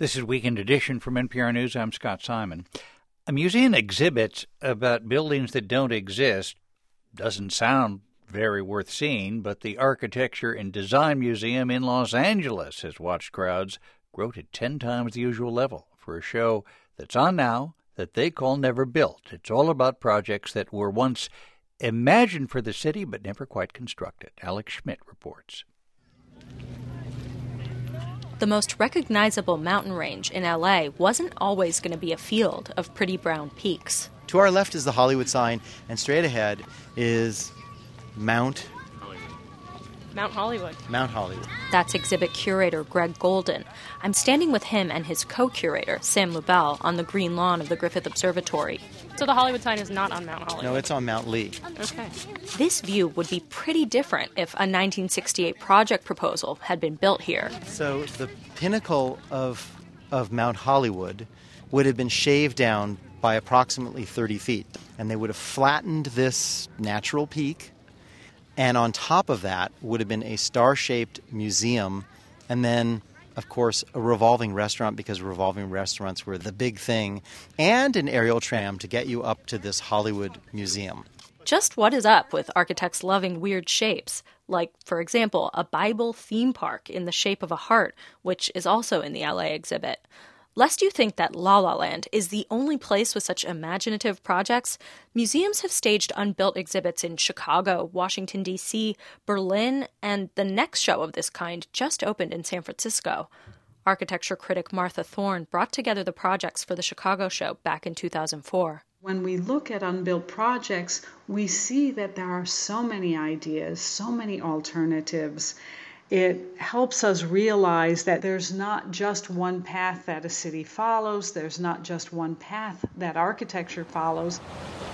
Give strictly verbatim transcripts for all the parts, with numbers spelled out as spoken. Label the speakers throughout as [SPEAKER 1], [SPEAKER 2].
[SPEAKER 1] This is Weekend Edition from N P R News. I'm Scott Simon. A museum exhibit about buildings that don't exist doesn't sound very worth seeing, but the Architecture and Design Museum in Los Angeles has watched crowds grow to ten times the usual level for a show that's on now that they call Never Built. It's all about projects that were once imagined for the city but never quite constructed. Alex Schmidt reports.
[SPEAKER 2] The most recognizable mountain range in L A wasn't always going to be a field of pretty brown peaks.
[SPEAKER 3] To our left is the Hollywood sign, and straight ahead is Mount
[SPEAKER 2] Mount Hollywood.
[SPEAKER 3] Mount Hollywood.
[SPEAKER 2] That's exhibit curator Greg Golden. I'm standing with him and his co-curator, Sam Lubell, on the green lawn of the Griffith Observatory.
[SPEAKER 4] So the Hollywood sign is not on Mount Hollywood?
[SPEAKER 3] No, it's on Mount Lee.
[SPEAKER 4] Okay.
[SPEAKER 2] This view would be pretty different if a nineteen sixty-eight project proposal had been built here.
[SPEAKER 3] So the pinnacle of of Mount Hollywood would have been shaved down by approximately thirty feet, and they would have flattened this natural peak. And on top of that would have been a star-shaped museum, and then, of course, a revolving restaurant, because revolving restaurants were the big thing, and an aerial tram to get you up to this Hollywood museum.
[SPEAKER 2] Just what is up with architects loving weird shapes? Like, for example, a Bible theme park in the shape of a heart, which is also in the L A exhibit. Lest you think that La La Land is the only place with such imaginative projects, museums have staged unbuilt exhibits in Chicago, Washington, D C, Berlin, and the next show of this kind just opened in San Francisco. Architecture critic Martha Thorne brought together the projects for the Chicago show back in two thousand four.
[SPEAKER 5] When we look at unbuilt projects, we see that there are so many ideas, so many alternatives. It helps us realize that there's not just one path that a city follows, there's not just one path that architecture follows.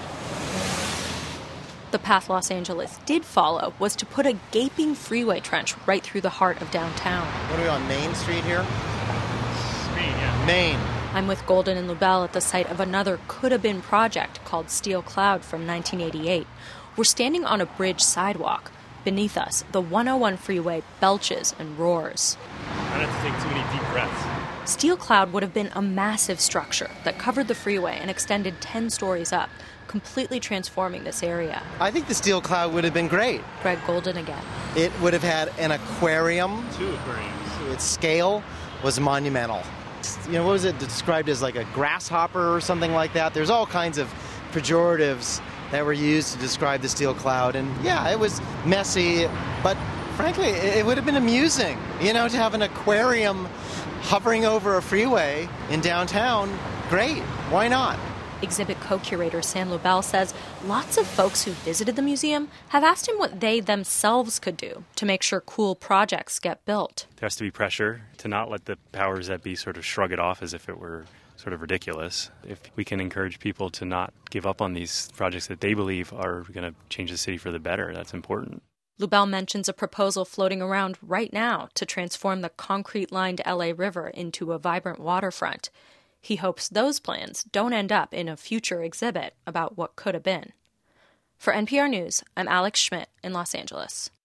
[SPEAKER 2] The path Los Angeles did follow was to put a gaping freeway trench right through the heart of downtown.
[SPEAKER 3] What are we on, Main Street here?
[SPEAKER 4] Main, yeah.
[SPEAKER 3] Main.
[SPEAKER 2] I'm with Golden and Lubell at the site of another could-have-been project called Steel Cloud from nineteen eighty-eight. We're standing on a bridge sidewalk. Beneath us, the one oh one freeway belches and roars.
[SPEAKER 6] I don't have to take too many deep breaths.
[SPEAKER 2] Steel Cloud would have been a massive structure that covered the freeway and extended ten stories up, completely transforming this area.
[SPEAKER 3] I think the Steel Cloud would have been great.
[SPEAKER 2] Greg Golden again.
[SPEAKER 3] It would have had an aquarium.
[SPEAKER 6] Two aquariums.
[SPEAKER 3] Its scale was monumental. You know, what was it described as, like a grasshopper or something like that? There's all kinds of pejoratives that were used to describe the Steel Cloud. And yeah, it was messy, but frankly, it would have been amusing, you know, to have an aquarium hovering over a freeway in downtown. Great. Why not?
[SPEAKER 2] Exhibit co-curator Sam Lubell says lots of folks who visited the museum have asked him what they themselves could do to make sure cool projects get built.
[SPEAKER 6] There has to be pressure to not let the powers that be sort of shrug it off as if it were sort of ridiculous. If we can encourage people to not give up on these projects that they believe are going to change the city for the better, that's important.
[SPEAKER 2] Lubell mentions a proposal floating around right now to transform the concrete-lined L A River into a vibrant waterfront. He hopes those plans don't end up in a future exhibit about what could have been. For N P R News, I'm Alex Schmidt in Los Angeles.